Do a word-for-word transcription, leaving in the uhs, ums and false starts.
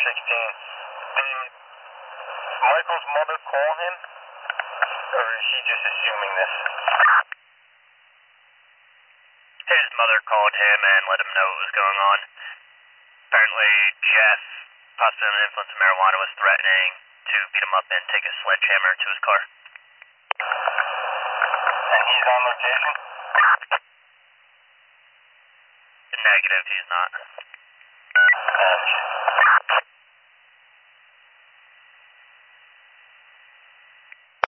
sixteen. Did Michael's mother call him? Or is she just assuming this? His mother called him and let him know what was going on. Apparently, Jeff, possibly under the influence of marijuana, was threatening to beat him up and take a sledgehammer to his car. And he's on location? Negative, he's not. Gotcha.